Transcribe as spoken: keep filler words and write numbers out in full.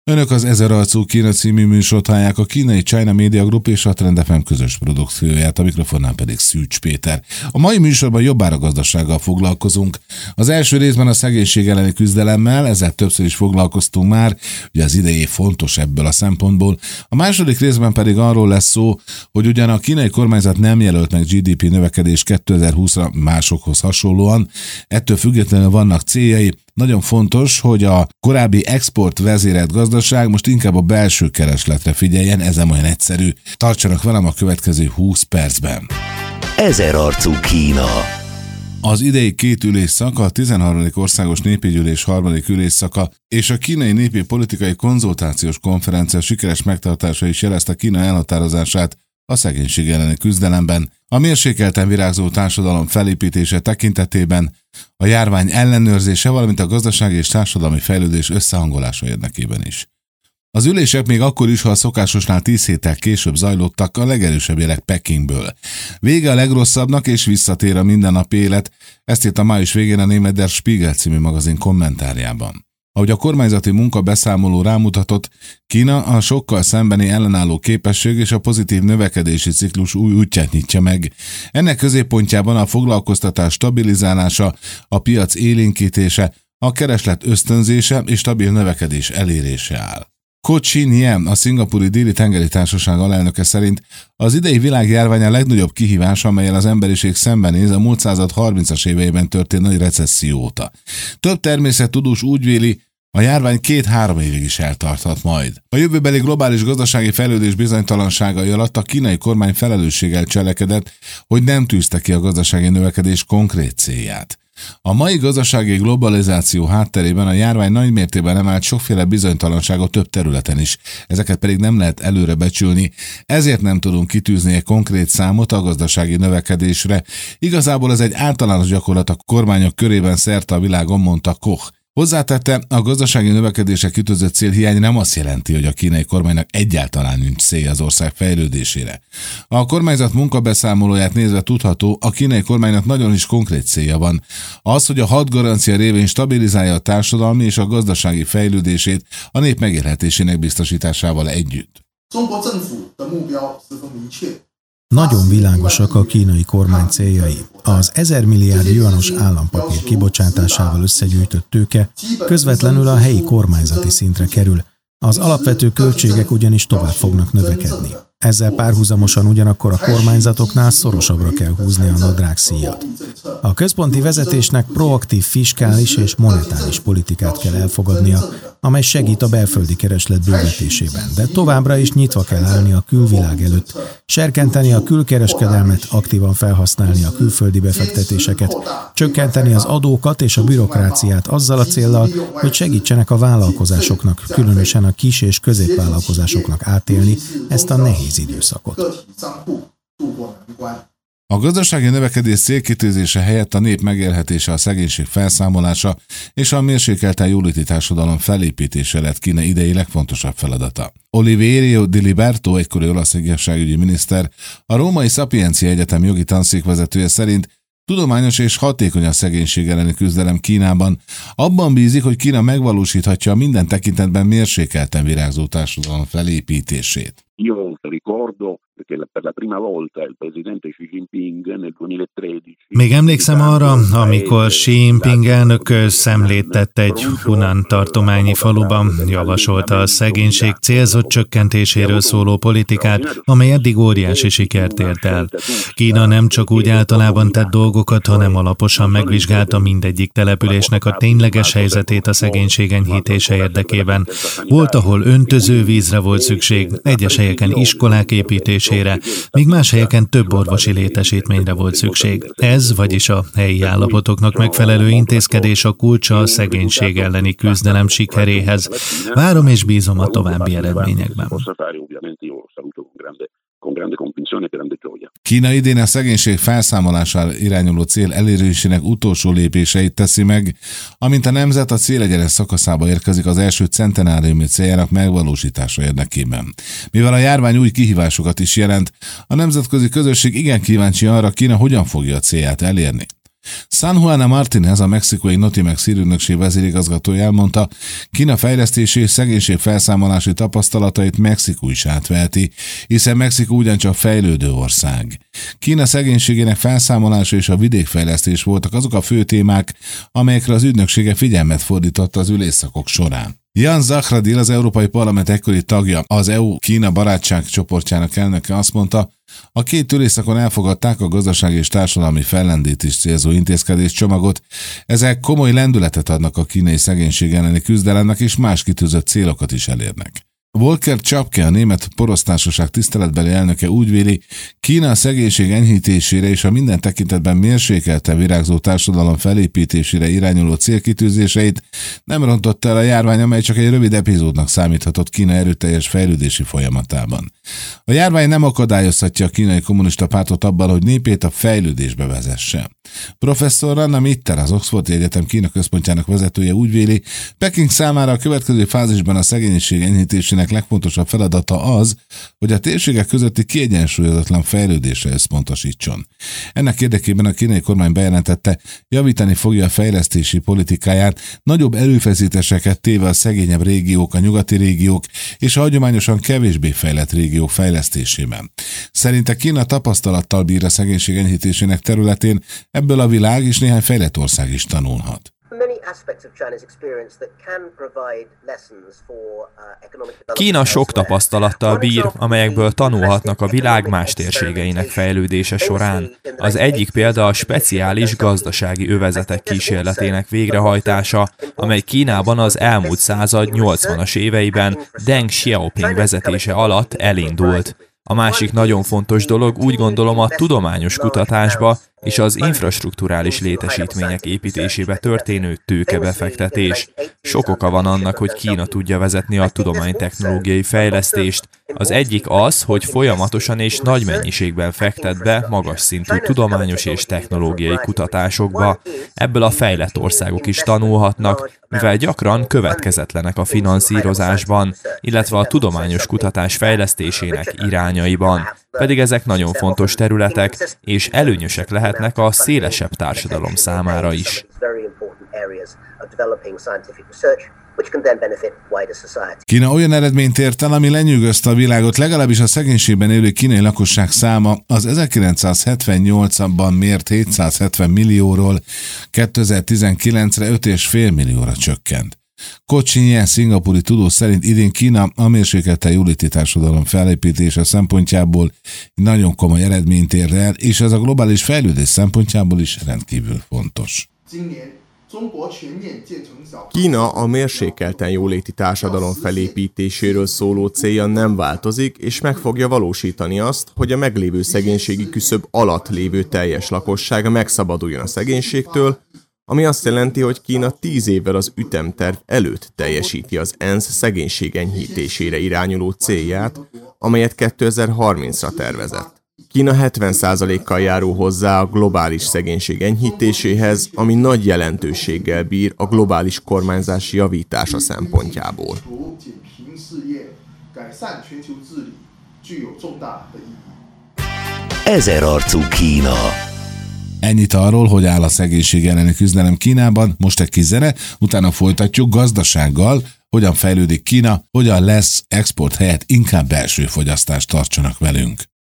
Önök az Ezer arcú Kína című műsort hallják, a kínai China Media Group és a Trend ef em közös produkcióját, a mikrofonnál pedig Szűcs Péter. A mai műsorban jobbára gazdasággal foglalkozunk. Az első részben a szegénység elleni küzdelemmel, ezzel többször is foglalkoztunk már, ugye az idei fontos ebből a szempontból. A második részben pedig arról lesz szó, hogy ugyan a kínai kormányzat nem jelölt meg gé dé pé növekedés kétezer-húszra másokhoz hasonlóan, ettől függetlenül vannak céljai. Nagyon fontos, hogy a korábbi export vezérelt gazdaság most inkább a belső keresletre figyeljen, ez nem olyan egyszerű. Tartsanak velem a következő húsz percben. Ezer arcú Kína. Az idei két ülésszak, a tizenharmadik országos népgyűlés harmadik ülésszaka és a kínai népi politikai konzultációs konferencia sikeres megtartása is jelezte Kína elhatározását a szegénység elleni küzdelemben, a mérsékelten virágzó társadalom felépítése tekintetében, a járvány ellenőrzése, valamint a gazdasági és társadalmi fejlődés összehangolása érdekében is. Az ülések még akkor is, ha a szokásosnál tíz héttel később zajlottak, a legerősebb jelek Pekingből. Vége a legrosszabbnak és visszatér a mindennapi élet, ezt írt a május végén a német Der Spiegel című magazin kommentárjában. Ahogy a kormányzati munkabeszámoló rámutatott, Kína a sokkal szembeni ellenálló képesség és a pozitív növekedési ciklus új útját nyitja meg. Ennek középpontjában a foglalkoztatás stabilizálása, a piac élénkítése, a kereslet ösztönzése és stabil növekedés elérése áll. Ko Chin-yen, a szingapúri déli tengeri társaság alelnöke szerint az idei világjárvány a legnagyobb kihívás, amellyel az emberiség szembenéz a múlt század harmincas éveiben történt nagy recesszió óta. Több természettudós úgy véli, a járvány két-három évig is eltarthat majd. A jövőbeli globális gazdasági fejlődés bizonytalanságai alatt a kínai kormány felelősséggel cselekedett, hogy nem tűzte ki a gazdasági növekedés konkrét célját. A mai gazdasági globalizáció hátterében a járvány nagy mértékben emelt sokféle bizonytalanságot több területen is, ezeket pedig nem lehet előre becsülni, ezért nem tudunk kitűzni egy konkrét számot a gazdasági növekedésre. Igazából ez egy általános gyakorlat a kormányok körében szerte a világon, mondta Koch. Hozzátette, a gazdasági növekedésre kitűzött célhiány nem azt jelenti, hogy a kínai kormánynak egyáltalán nincs célja az ország fejlődésére. A kormányzat munkabeszámolóját nézve tudható, a kínai kormánynak nagyon is konkrét célja van. Az, hogy a hat garancia révén stabilizálja a társadalmi és a gazdasági fejlődését a nép megélhetésének biztosításával együtt. Nagyon világosak a kínai kormány céljai. Az ezer milliárd juanos állampapír kibocsátásával összegyűjtött tőke közvetlenül a helyi kormányzati szintre kerül, az alapvető költségek ugyanis tovább fognak növekedni. Ezzel párhuzamosan ugyanakkor a kormányzatoknál szorosabbra kell húzni a nadrágszíjat. A központi vezetésnek proaktív fiskális és monetáris politikát kell elfogadnia, amely segít a belföldi kereslet bővítésében, de továbbra is nyitva kell állni a külvilág előtt, serkenteni a külkereskedelmet, aktívan felhasználni a külföldi befektetéseket, csökkenteni az adókat és a bürokráciát azzal a céllal, hogy segítsenek a vállalkozásoknak, különösen a kis- és középvállalkozásoknak átélni ezt a nehéz időszakot. A gazdasági növekedés célkitűzése helyett a nép megélhetése, a szegénység felszámolása és a mérsékelten jóléti társadalom felépítése lett Kína idei legfontosabb feladata. Oliverio Di Liberto, egykori olasz igazságügyi miniszter, a Római Szapiencia Egyetem jogi tanszékvezetője szerint tudományos és hatékony a szegénység elleni küzdelem Kínában. Abban bízik, hogy Kína megvalósíthatja a minden tekintetben mérsékelten virágzó társadalom felépítését. Még emlékszem arra, amikor Xi Jinping elnök szemlét tett egy Hunan tartományi faluban, javasolta a szegénység célzott csökkentéséről szóló politikát, amely eddig óriási sikert ért el. Kína nem csak úgy általában tett dolgokat, hanem alaposan megvizsgálta mindegyik településnek a tényleges helyzetét a szegénység enyhítése érdekében. Volt, ahol öntözővízre volt szükség, egyes helyeken iskolák építésére, míg más helyeken több orvosi létesítményre volt szükség. Ez, vagyis a helyi állapotoknak megfelelő intézkedés a kulcsa a szegénység elleni küzdelem sikeréhez. Várom és bízom a további eredményekben. Kína idén a szegénység felszámolására irányuló cél elérésének utolsó lépéseit teszi meg, amint a nemzet a célegyenes szakaszába érkezik az első centenáriumi céljának megvalósítása érdekében. Mivel a járvány új kihívásokat is jelent, a nemzetközi közösség igen kíváncsi arra, Kína hogyan fogja a célját elérni. San Juana Martínez, a mexikói Notimex hírügynökség vezérigazgatója elmondta, Kína fejlesztési és szegénység felszámolási tapasztalatait Mexikó is átveheti, hiszen Mexikó ugyancsak fejlődő ország. Kína szegénységének felszámolása és a vidékfejlesztés voltak azok a fő témák, amelyekre az ügynöksége figyelmet fordította az ülésszakok során. Jan Zahradil, az Európai Parlament egykori tagja, az é u-Kína barátság csoportjának elnöke azt mondta, a két ülésszakon elfogadták a gazdasági és társadalmi fellendítést célzó intézkedéscsomagot, ezek komoly lendületet adnak a kínai szegénység elleni küzdelemnek és más kitűzött célokat is elérnek. Volker Csapke, a Német Porosztársaság tiszteletbeli elnöke úgy véli, Kína a szegénység enyhítésére és a minden tekintetben mérsékelten virágzó társadalom felépítésére irányuló célkitűzéseit nem rontott el a járvány, amely csak egy rövid epizódnak számíthatott Kína erőteljes fejlődési folyamatában. A járvány nem akadályozhatja a kínai kommunista pártot abban, hogy népét a fejlődésbe vezesse. Professzor Anna Mitter, az Oxfordi Egyetem Kína központjának vezetője úgy véli, Peking számára a következő fázisban a szegénység enyhítésének legfontosabb feladata az, hogy a térségek közötti kiegyensúlyozatlan fejlődésre összpontosítson. Ennek érdekében a kínai kormány bejelentette, javítani fogja a fejlesztési politikáját, nagyobb erőfeszítéseket téve a szegényebb régiók, a nyugati régiók és a hagyományosan kevésbé fejlett régiók fejlesztésében. Szerinte Kína tapasztalattal bír a szegénység enyhítésének területén, ebből a világ és néhány fejlett ország is tanulhat. Kína sok tapasztalattal bír, amelyekből tanulhatnak a világ más térségeinek fejlődése során. Az egyik példa a speciális gazdasági övezetek kísérletének végrehajtása, amely Kínában az elmúlt század nyolcvanas éveiben Deng Xiaoping vezetése alatt elindult. A másik nagyon fontos dolog úgy gondolom a tudományos kutatásba és az infrastrukturális létesítmények építésébe történő tőkebefektetés. Sok oka van annak, hogy Kína tudja vezetni a tudománytechnológiai fejlesztést. Az egyik az, hogy folyamatosan és nagy mennyiségben fektet be magas szintű tudományos és technológiai kutatásokba. Ebből a fejlett országok is tanulhatnak, mivel gyakran következetlenek a finanszírozásban, illetve a tudományos kutatás fejlesztésének irányaiban. Pedig ezek nagyon fontos területek, és előnyösek lehetnek a szélesebb társadalom számára is. Kína olyan eredményt ért el, ami lenyűgözte a világot, legalábbis a szegénységben élő kínai lakosság száma az ezerkilencszázhetvennyolcban mért hétszázhetven millióról kétezer-tizenkilencre öt egész öt millióra csökkent. Ko Chin-jen szingapúri tudós szerint idén Kína a mérsékelten jóléti társadalom felépítése szempontjából nagyon komoly eredményt ért el, és ez a globális fejlődés szempontjából is rendkívül fontos. Kína a mérsékelten jóléti társadalom felépítéséről szóló célja nem változik, és meg fogja valósítani azt, hogy a meglévő szegénységi küszöb alatt lévő teljes lakossága megszabaduljon a szegénységtől, ami azt jelenti, hogy Kína tíz évvel az ütemterv előtt teljesíti az ENSZ szegénység enyhítésére irányuló célját, amelyet kétezer-harmincra tervezett. Kína hetven százalékkal járul hozzá a globális szegénység enyhítéséhez, ami nagy jelentőséggel bír a globális kormányzás javítása szempontjából. Ezerarcú Kína. Ennyit arról, hogy áll a szegénység elleni küzdelem Kínában, most egy kis zene, utána folytatjuk gazdasággal, hogyan fejlődik Kína, hogyan lesz export helyett inkább belső fogyasztást, tartsanak velünk.